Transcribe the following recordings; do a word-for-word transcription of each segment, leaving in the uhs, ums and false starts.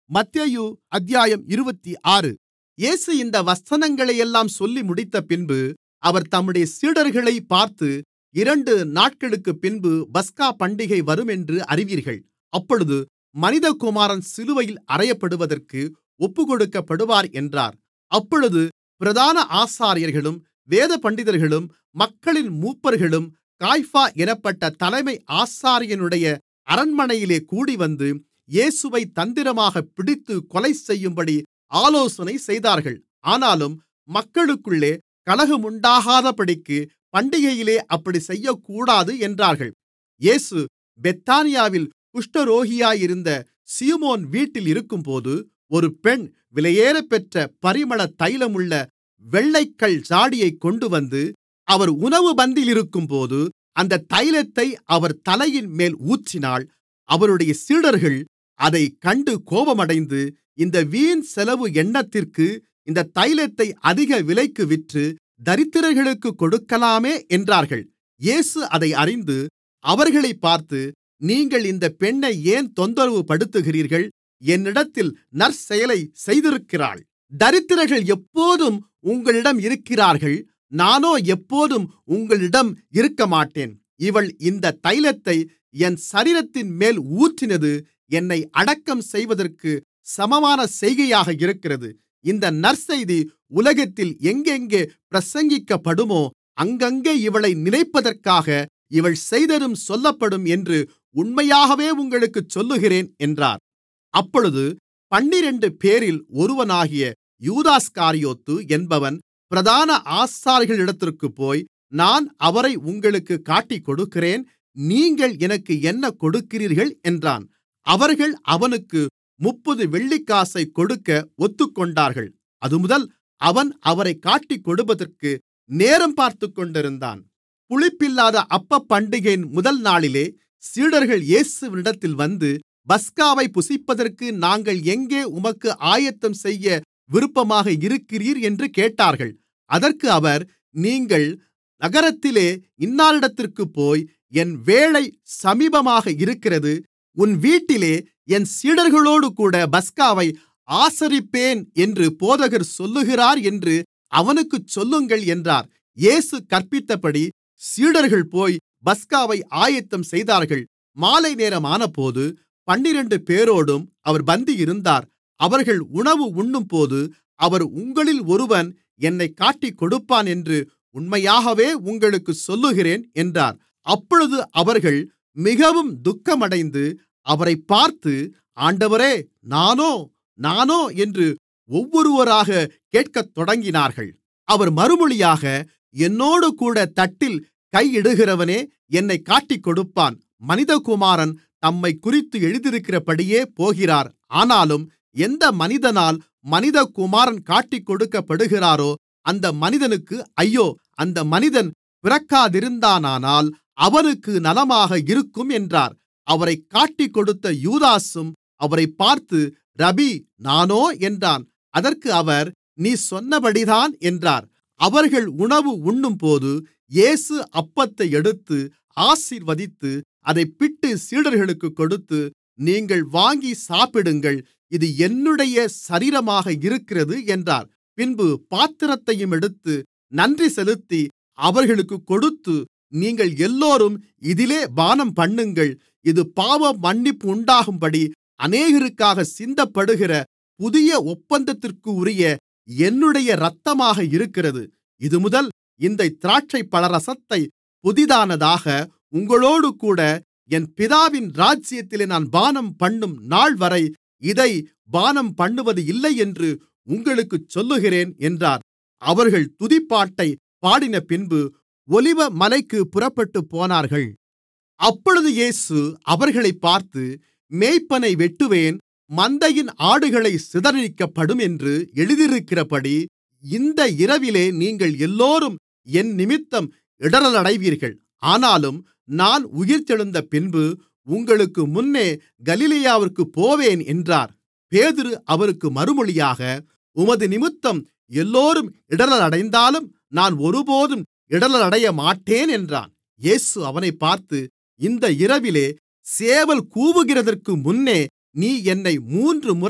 மத்தேயு அத்தியாயம் இருபத்தாறு. இயேசு இந்த வசனங்களையெல்லாம் சொல்லி முடித்தபின்பு அவர் தம்முடைய சீடர்களைப் பார்த்து, இரண்டு நாட்களுக்குப்பின்பு பஸ்கா பண்டிகை வருமென்று அறிவீர்கள். அப்பொழுது மனிதகுமாரன் சிலுவையில் அறையப்படுவதற்கு ஒப்புக்கொடுக்கப்படுவார் என்றார். அப்பொழுது பிரதான ஆசாரியர்களும் வேதபண்டிதர்களும் மக்களின் மூப்பர்களும் காய்பா என்னப்பட்ட தலைமை ஆசாரியனுடைய அரண்மனையிலே கூடிவந்து இயேசுவைத் தந்திரமாகப் பிடித்துக் கொலைசெய்யும்படி ஆலோசனை செய்தார்கள். ஆனாலும் மக்களுக்குள்ளே கலகமுண்டாகாதபடிக்கு பண்டிகையிலே அப்படிச் செய்யக்கூடாது என்றார்கள். இயேசு பெத்தானியாவில் குஷ்டரோகியாயிருந்த சீமோன் வீட்டில் இருக்கும்போது, ஒரு பெண் விலையேறப்பெற்ற பரிமள தைலமுள்ள வெள்ளைக்கல் ஜாடியைக் கொண்டுவந்து அவர் உணவு பந்தியிலிருக்கும்போது அந்தத் தைலத்தை அவர் தலையின்மேல் ஊற்றினாள். அவருடைய சீடர்கள் அதைக் கண்டு கோபமடைந்து, இந்த வீண் செலவு என்னத்திற்கு? இந்தத் தைலத்தை அதிக விலைக்கு விற்று தரித்திரர்களுக்குக் கொடுக்கலாமே என்றார்கள். இயேசு அதை அறிந்து அவர்களைப் பார்த்து, நீங்கள் இந்தப் பெண்ணை ஏன் தொந்தரவுபடுத்துகிறீர்கள்? என்னிடத்தில் நற்செயலைச் செய்திருக்கிறாள். தரித்திரர்கள் எப்போதும் உங்களிடம் இருக்கிறார்கள், நானோ எப்போதும் உங்களிடம் இருக்கமாட்டேன். இவள் இந்தத் தைலத்தை என் சரீரத்தின்மேல் ஊற்றினது என்னை அடக்கம் செய்வதற்கு சமமான செய்கையாக இருக்கிறது. இந்த நற்செய்தி உலகத்தில் எங்கெங்கே பிரசங்கிக்கப்படுமோ அங்கங்கே இவளை நினைப்பதற்காக இவள் செய்ததும் சொல்லப்படும் என்று உண்மையாகவே உங்களுக்குச் சொல்லுகிறேன் என்றார். அப்பொழுது பன்னிரண்டுபேரில் ஒருவனாகிய யூதாஸ்காரியோத்து என்பவன் பிரதான ஆசாரியர்களிடத்திற்குப் போய், நான் அவரை உங்களுக்குக் காட்டிக்கொடுக்கிறேன், நீங்கள் எனக்கு என்ன கொடுக்கிறீர்கள் என்றான். அவர்கள் அவனுக்கு முப்பது வெள்ளிக்காசைக் கொடுக்க ஒத்துக்கொண்டார்கள். அதுமுதல் அவன் அவரைக் காட்டிக்கொடுப்பதற்கு நேரம் பார்த்துக்கொண்டிருந்தான். புளிப்பில்லாத அப்பப்பண்டிகையின் முதல் நாளிலே சீடர்கள் இயேசுவினிடத்தில் வந்து, பஸ்காவைப் புசிப்பதற்கு நாங்கள் எங்கே உமக்கு ஆயத்தம் செய்ய விருப்பமாக இருக்கிறீர் என்று கேட்டார்கள். அதற்கு அவர், நீங்கள் நகரத்திலே இன்னாரிடத்திற்குப் போய், என் வேளை சமீபமாக இருக்கிறது, உன் வீட்டிலே என் சீடர்களோடுகூட பஸ்காவை ஆசரிப்பேன் என்று போதகர் சொல்லுகிறார் என்று அவனுக்குச் சொல்லுங்கள் என்றார். இயேசு கற்பித்தபடி சீடர்கள் போய் பஸ்காவை ஆயத்தம் செய்தார்கள். மாலை நேரமானபோது பன்னிரண்டு பேரோடும் அவர் பந்தியிருந்தார். அவர்கள் உணவு உண்ணும்போது அவர், உங்களில் ஒருவன் என்னைக் காட்டிக்கொடுப்பான் என்று உண்மையாகவே உங்களுக்குச் சொல்லுகிறேன் என்றார். அப்பொழுது அவர்கள் மிகவும் துக்கமடைந்து அவரைப் பார்த்து, ஆண்டவரே, நானோ நானோ என்று ஒவ்வொருவராகக் கேட்கத் தொடங்கினார்கள். அவர் மறுமொழியாக, என்னோடுகூட தட்டில் கையிடுகிறவனே என்னைக் காட்டிக்கொடுப்பான். மனிதகுமாரன் தம்மைக்குறித்து எழுதியிருக்கிறபடியே போகிறார். ஆனாலும் எந்த மனிதனால் மனிதகுமாரன் காட்டிக்கொடுக்கப்படுகிறாரோ அந்த மனிதனுக்கு ஐயோ! அந்த மனிதன் பிறக்காதிருந்தானானால் அவனுக்கு நலமாக இருக்கும் என்றார். அவரைக் காட்டிக்கொடுத்த யூதாசும் அவரைப் பார்த்து, ரபி, நானோ என்றான். அதற்கு அவர், நீ சொன்னபடிதான் என்றார். அவர்கள் உணவு உண்ணும்போது இயேசு அப்பத்தை எடுத்து ஆசீர்வதித்து அதைப் பிட்டு சீடர்களுக்குக் கொடுத்து, நீங்கள் வாங்கி சாப்பிடுங்கள், இது என்னுடைய சரீரமாக இருக்கிறது என்றார். பின்பு பாத்திரத்தையும் எடுத்து நன்றி செலுத்தி அவர்களுக்குக் கொடுத்து, நீங்கள் எல்லோரும் இதிலே பானம்பண்ணுங்கள், இது பாவ மன்னிப்பு உண்டாகும்படி அநேகருக்காக சிந்தப்படுகிற புதிய ஒப்பந்தத்திற்குரிய என்னுடைய இரத்தமாக இருக்கிறது. இதுமுதல் இந்தத் திராட்சைப்பழரசத்தை புதிதானதாக உங்களோடுகூட என் பிதாவின் ராஜ்யத்திலே நான் பானம்பண்ணும் நாள்வரை இதை பானம்பண்ணுவது இல்லை என்று உங்களுக்குச் சொல்லுகிறேன் என்றார். அவர்கள் துதிப்பாட்டைப் பாடினபின்பு ஒலிவ மலைக்குப் புறப்பட்டுப் போனார்கள். அப்பொழுது இயேசு அவர்களைப் பார்த்து, மேய்ப்பனை வெட்டுவேன், மந்தையின் ஆடுகளைச் சிதறடிக்கப்படும் என்று எழுதியிருக்கிறபடி இந்த இரவிலே நீங்கள் எல்லோரும் என்னிமித்தம் இடறலடைவீர்கள். ஆனாலும் நான் உயிர்த்தெழுந்த பின்பு உங்களுக்கு முன்னே கலிலேயாவிற்குப் போவேன் என்றார். பேதுரு அவருக்கு மறுமொழியாக, உமது நிமித்தம் எல்லோரும் இடறலடைந்தாலும் நான் ஒருபோதும் இடறலடையமாட்டேன் என்றான். இயேசு அவனைப் பார்த்து, இந்த இரவிலே சேவல் கூவுகிறதற்கு முன்னே நீ என்னை மூன்று முறை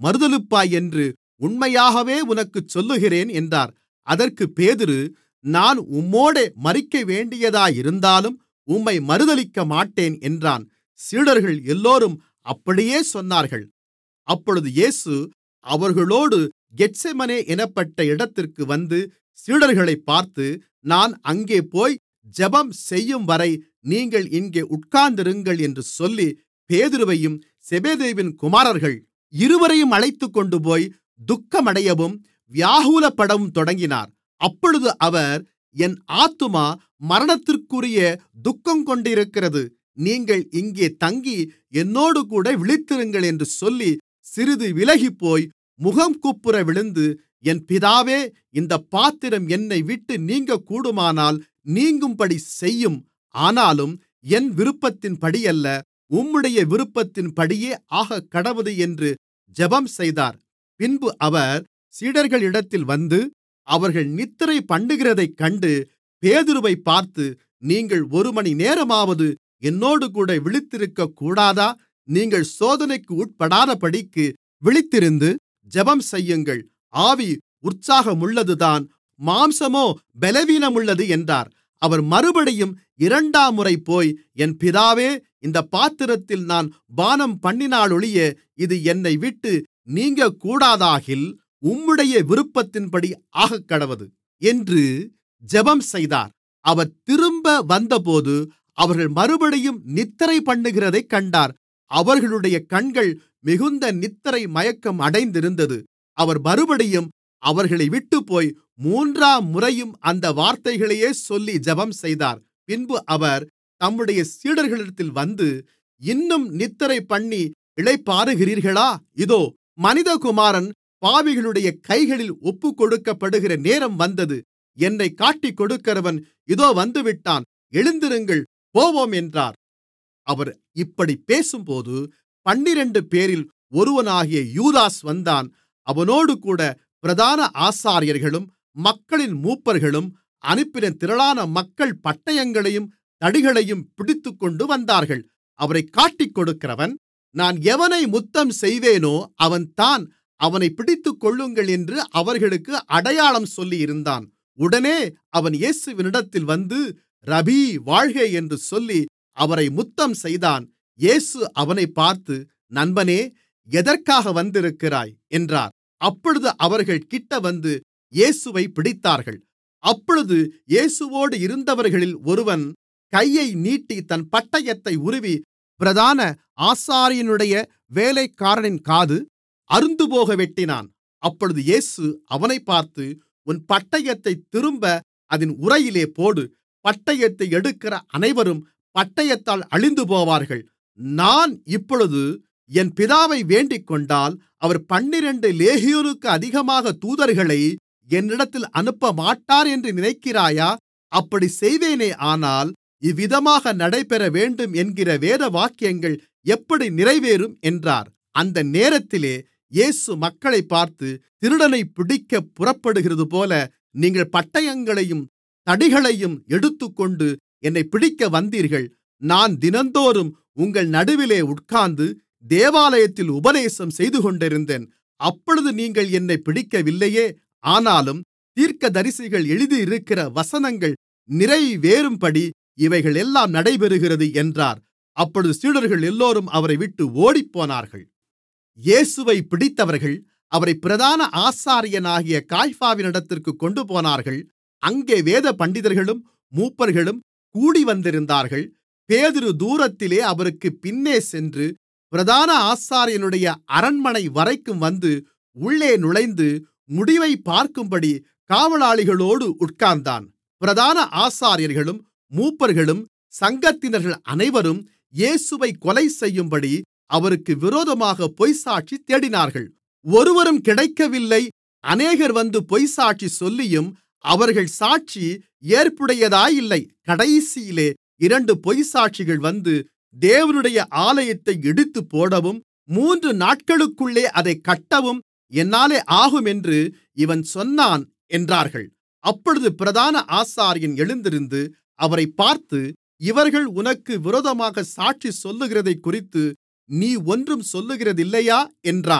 மறுதலிப்பாய் என்று உண்மையாகவே உனக்குச் சொல்லுகிறேன் என்றார். அதற்குப் பேதுரு, நான் உம்மோடே மரிக்கவேண்டியதாயிருந்தாலும் உம்மை மறுதலிக்கமாட்டேன் என்றான். சீடர்கள் எல்லோரும் அப்படியே சொன்னார்கள். அப்பொழுது இயேசு அவர்களோடு கெத்செமனே என்னப்பட்ட இடத்திற்கு வந்து சீடர்களைப் பார்த்து, நான் அங்கே போய் ஜெபம் செய்யும்வரை நீங்கள் இங்கே உட்கார்ந்திருங்கள் என்று சொல்லி, பேதுருவையும் செபெதேயுவின் குமாரர்கள் இருவரையும் அழைத்துக்கொண்டுபோய் துக்கமடையவும் வியாகுலப்படவும் தொடங்கினார். அப்பொழுது அவர், என் ஆத்துமா மரணத்திற்குரிய துக்கங்கொண்டிருக்கிறது, நீங்கள் இங்கே தங்கி என்னோடுகூட விழித்திருங்கள் என்று சொல்லி சிறிது விலகிப்போய் முகங்குப்புற விழுந்து, என் பிதாவே, இந்தப் பாத்திரம் என்னைவிட்டு நீங்கக்கூடுமானால் நீங்கும்படி செய்யும். ஆனாலும் என் விருப்பத்தின்படியல்ல, உம்முடைய விருப்பத்தின்படியே ஆகக்கடவது என்று ஜெபம் செய்தார். பின்பு அவர் சீடர்களிடத்தில் வந்து அவர்கள் நித்திரை பண்ணுகிறதைக் கண்டு பேதுருவைப் பார்த்து, நீங்கள் ஒரு மணி நேரமாவது என்னோடுகூட விழித்திருக்கக்கூடாதா? நீங்கள் சோதனைக்கு உட்படாதபடிக்கு விழித்திருந்து ஜெபம் செய்யுங்கள். ஆவி உற்சாகமுள்ளதுதான், மாம்சமோ பலவீனமுள்ளது என்றார். அவர் மறுபடியும் இரண்டாம் முறை போய், என் பிதாவே, இந்தப் பாத்திரத்தில் நான் பானம்பண்ணினாலொழிய இது என்னைவிட்டு நீங்கக்கூடாதாகில் உம்முடைய விருப்பத்தின்படி ஆகக்கடவது என்று ஜெபம் செய்தார். அவர் திரும்ப வந்தபோது அவர்கள் மறுபடியும் நித்திரை பண்ணுகிறதைக் கண்டார். அவர்களுடைய கண்கள் மிகுந்த நித்திரை மயக்கம் அடைந்திருந்தது. அவர் மறுபடியும் அவர்களை விட்டுப்போய் மூன்றாம் முறையும் அந்த வார்த்தைகளையே சொல்லி ஜெபம் செய்தார். பின்பு அவர் தம்முடைய சீடர்களிடத்தில் வந்து, இன்னும் நித்திரைபண்ணி இளைப்பாறுகிறீர்களா? இதோ, மனிதகுமாரன் பாவிகளுடைய கைகளில் ஒப்புக்கொடுக்கப்படுகிற நேரம் வந்தது. என்னைக் காட்டிக்கொடுக்கிறவன் இதோ வந்துவிட்டான். எழுந்திருங்கள், போவோம் என்றார். அவர் இப்படிப் பேசும்போது பன்னிரண்டுபேரில் ஒருவனாகிய யூதாஸ் வந்தான். அவனோடுகூட பிரதான ஆசாரியர்களும் மக்களின் மூப்பர்களும் அனுப்பின திரளான மக்கள் பட்டயங்களையும் தடிகளையும் பிடித்துக்கொண்டு வந்தார்கள். அவரைக் காட்டிக்கொடுக்கிறவன், நான் எவனை முத்தம் செய்வேனோ அவன்தான், அவனைப் பிடித்துக்கொள்ளுங்கள் என்று அவர்களுக்கு அடையாளம் சொல்லியிருந்தான். உடனே அவன் இயேசுவினிடத்தில் வந்து, ரபீ, வாழ்க என்று சொல்லி அவரை முத்தம் செய்தான். இயேசு அவனைப் பார்த்து, நண்பனே, எதற்காக வந்திருக்கிறாய் என்றார். அப்பொழுது அவர்கள் கிட்ட வந்து இயேசுவைப் பிடித்தார்கள். அப்பொழுது இயேசுவோடு இருந்தவர்களில் ஒருவன் கையை நீட்டி தன் பட்டயத்தை உருவி பிரதான ஆசாரியனுடைய வேலைக்காரனின் காது அறுந்துபோக வெட்டினான். அப்பொழுது இயேசு அவனைப் பார்த்து, உன் பட்டயத்தைத் திரும்ப அதின் உறையிலே போடு. பட்டயத்தை எடுக்கிற அனைவரும் பட்டயத்தால் அழிந்துபோவார்கள். நான் இப்பொழுது என் பிதாவை வேண்டிக்கொண்டால் அவர் பன்னிரண்டு லேகியோனுக்கு அதிகமாக தூதர்களை என்னிடத்தில் அனுப்பமாட்டார் என்று நினைக்கிறாயா? அப்படி செய்வேனேயானால் இவ்விதமாக நடைபெறவேண்டும் என்கிற வேதவாக்கியங்கள் எப்படி நிறைவேறும் என்றார். அந்த நேரத்திலே இயேசு மக்களைப் பார்த்து, திருடனைப் பிடிக்கப் புறப்படுகிறதுபோல நீங்கள் பட்டயங்களையும் தடிகளையும் எடுத்துக்கொண்டு என்னைப் பிடிக்க வந்தீர்கள். நான் தினந்தோறும் உங்கள் நடுவிலே உட்கார்ந்து தேவாலயத்தில் உபதேசம் செய்துகொண்டிருந்தேன். அப்பொழுது நீங்கள் என்னைப் பிடிக்கவில்லையே. ஆனாலும் தீர்க்கதரிசிகள் எழுதியிருக்கிற வசனங்கள் நிறைவேறும்படி இவைகளெல்லாம் நடைபெறுகிறது என்றார். அப்பொழுது சீடர்கள் எல்லோரும் அவரை விட்டு ஓடிப்போனார்கள். இயேசுவைப் பிடித்தவர்கள் அவரை பிரதான ஆசாரியனாகிய காய்பாவினிடத்திற்குக் கொண்டுபோனார்கள். அங்கே வேதபண்டிதர்களும் மூப்பர்களும் கூடிவந்திருந்தார்கள். பேதுரு தூரத்திலே அவருக்குப் பின்னே சென்று பிரதான ஆசாரியனுடைய அரண்மனை வரைக்கும் வந்து உள்ளே நுழைந்து முடிவைப் பார்க்கும்படி காவலாளிகளோடு உட்கார்ந்தான். பிரதான ஆசாரியர்களும் மூப்பர்களும் சங்கத்தினர்கள் அனைவரும் இயேசுவைக் கொலை செய்யும்படி அவருக்கு விரோதமாக பொய்ச்சாட்சி தேடினார்கள். ஒருவரும் கிடைக்கவில்லை. அநேகர் வந்து பொய்ச்சாட்சி சொல்லியும் அவர்கள் சாட்சி ஏற்புடையதாயில்லை. கடைசியிலே இரண்டு பொய்ச்சாட்சிகள் வந்து தேவனுடைய ஆலயத்தை இடித்துப்போடவும் மூன்று நாட்களுக்குள்ளே அதைக் கட்டவும் என்னாலே ஆகும் என்று இவன் சொன்னான் என்றார்கள். அப்பொழுது பிரதான ஆசாரியன் எழுந்திருந்து அவரைப் பார்த்து, இவர்கள் உனக்கு விரோதமாக சாட்சி சொல்லுகிறதைக்குறித்து நீ ஒன்றும் சொல்லுகிறதில்லையா என்றான்.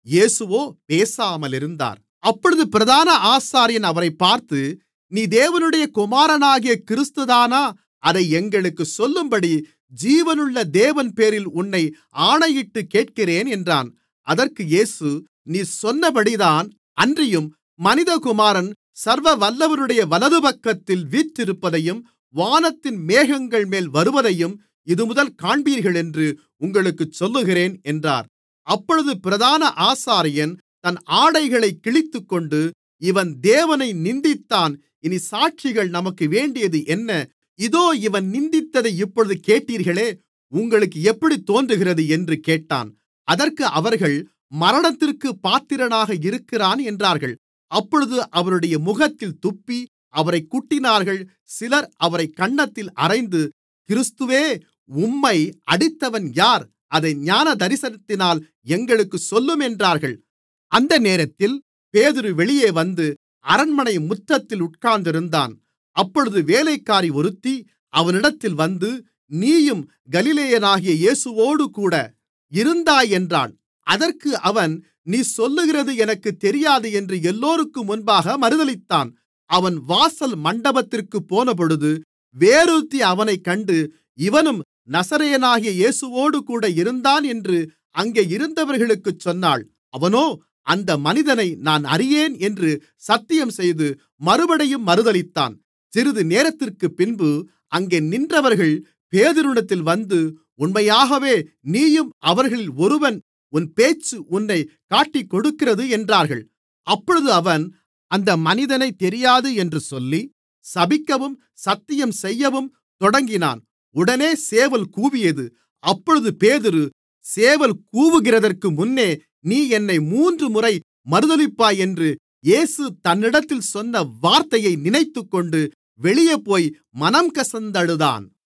இயேசுவோ பேசாமலிருந்தார். அப்பொழுது பிரதான ஆசாரியன் அவரைப் பார்த்து, நீ தேவனுடைய குமாரனாகிய கிறிஸ்துதானா? அதை எங்களுக்குச் சொல்லும்படி ஜீவனுள்ள தேவன்பேரில் உன்னை ஆணையிட்டுக் கேட்கிறேன் என்றான். அதற்கு இயேசு, நீ சொன்னபடிதான், அன்றியும் மனிதகுமாரன் சர்வவல்லவருடைய வலதுபக்கத்தில் வீற்றிருப்பதையும் வானத்தின் மேகங்கள்மேல் வருவதையும் இதுமுதல் காண்பீர்கள் என்று உங்களுக்குச் சொல்லுகிறேன் என்றார். அப்பொழுது பிரதான ஆசாரியன் தன் ஆடைகளைக் கிழித்துக்கொண்டு, இவன் தேவனை நிந்தித்தான், இனி சாட்சிகள் நமக்கு வேண்டியது என்ன? இதோ இவன் நிந்தித்ததை இப்பொழுது கேட்டீர்களே, உங்களுக்கு எப்படித் தோன்றுகிறது என்று கேட்டான். அதற்கு அவர்கள், மரணத்திற்குப் பாத்திரனாக இருக்கிறான் என்றார்கள். அப்பொழுது அவருடைய முகத்தில் துப்பி அவரைக் குட்டினார்கள். சிலர் அவரைக் கன்னத்தில் அறைந்து, கிறிஸ்துவே, உம்மை அடித்தவன் யார்? அதை ஞானதரிசனத்தினால் எங்களுக்குச் சொல்லும் என்றார்கள். அந்த நேரத்தில் பேதுரு வெளியே வந்து அரண்மனை முற்றத்தில் உட்கார்ந்திருந்தான். அப்பொழுது வேலைக்காரி ஒருத்தி அவனிடத்தில் வந்து, நீயும் கலிலேயனாகிய இயேசுவோடுகூட இருந்தாய் என்றாள். அதற்கு அவன், நீ சொல்லுகிறது எனக்குத் தெரியாது என்று எல்லோருக்கும் முன்பாக மறுதலித்தான். அவன் வாசல் மண்டபத்திற்குப் போனபொழுது வேறொருத்தி அவனைக் கண்டு, இவனும் நசரேயனாகிய இயேசுவோடுகூட இருந்தான் என்று அங்கே இருந்தவர்களுக்குச் சொன்னாள். அவனோ, அந்த மனிதனை நான் அறியேன் என்று சத்தியம்செய்து மறுபடியும் மறுதலித்தான். சிறிது நேரத்திற்குப் பின்பு அங்கே நின்றவர்கள் பேதுருவினிடத்தில் வந்து, உண்மையாகவே நீயும் அவர்களில் ஒருவன், உன் பேச்சு உன்னைக் காட்டிக்கொடுக்கிறது என்றார்கள். அப்பொழுது அவன் அந்த மனிதனைத் தெரியாது என்று சொல்லி சபிக்கவும் சத்தியம் செய்யவும் தொடங்கினான். உடனே சேவல் கூவியது. அப்பொழுது பேதுரு, சேவல் கூவுகிறதற்கு முன்னே நீ என்னை மூன்று முறை மறுதலிப்பாய் என்று இயேசு தன்னிடத்தில் சொன்ன வார்த்தையை நினைத்துக்கொண்டு வெளியே போய் மனம் கசந்து அழுதான்.